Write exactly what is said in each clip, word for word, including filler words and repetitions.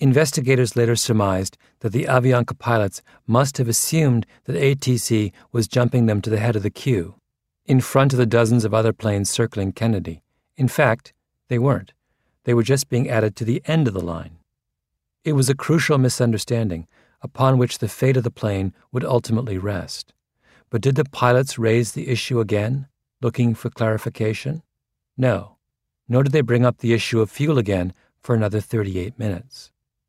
Investigators later surmised that the Avianca pilots must have assumed that A T C was jumping them to the head of the queue, in front of the dozens of other planes circling Kennedy. In fact, they weren't. They were just being added to the end of the line. It was a crucial misunderstanding upon which the fate of the plane would ultimately rest. But did the pilots raise the issue again, looking for clarification? No, nor did they bring up the issue of fuel again for another thirty-eight minutes.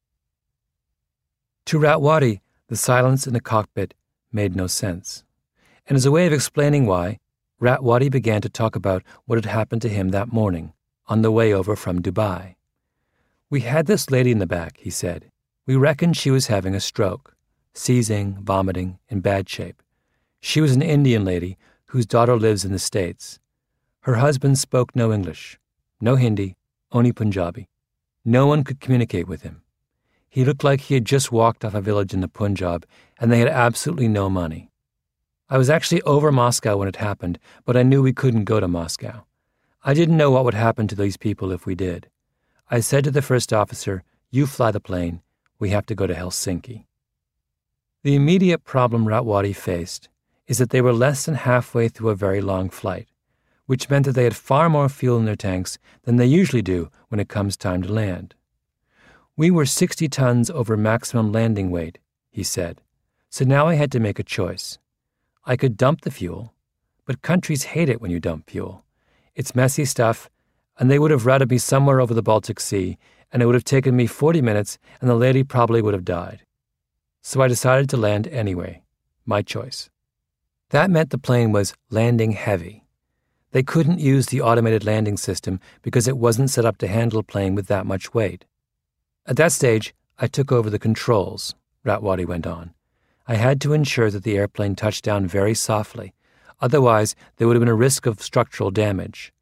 To Ratwadi, the silence in the cockpit made no sense. And as a way of explaining why, Ratwadi began to talk about what had happened to him that morning on the way over from Dubai. "We had this lady in the back," he said. "We reckoned she was having a stroke, seizing, vomiting, in bad shape. She was an Indian lady whose daughter lives in the States. Her husband spoke no English, no Hindi, only Punjabi. No one could communicate with him. He looked like he had just walked off a village in the Punjab, and they had absolutely no money. I was actually over Moscow when it happened, but I knew we couldn't go to Moscow. I didn't know what would happen to these people if we did. I said to the first officer, 'You fly the plane. We have to go to Helsinki.'" The immediate problem Ratwadi faced is that they were less than halfway through a very long flight, which meant that they had far more fuel in their tanks than they usually do when it comes time to land. "We were sixty tons over maximum landing weight," he said, "so now I had to make a choice. I could dump the fuel, but countries hate it when you dump fuel. It's messy stuff, and they would have routed me somewhere over the Baltic Sea, and it would have taken me forty minutes, and the lady probably would have died. So I decided to land anyway. My choice." That meant the plane was landing heavy. They couldn't use the automated landing system because it wasn't set up to handle a plane with that much weight. "At that stage, I took over the controls," Ratwadi went on. "I had to ensure that the airplane touched down very softly. Otherwise, there would have been a risk of structural damage.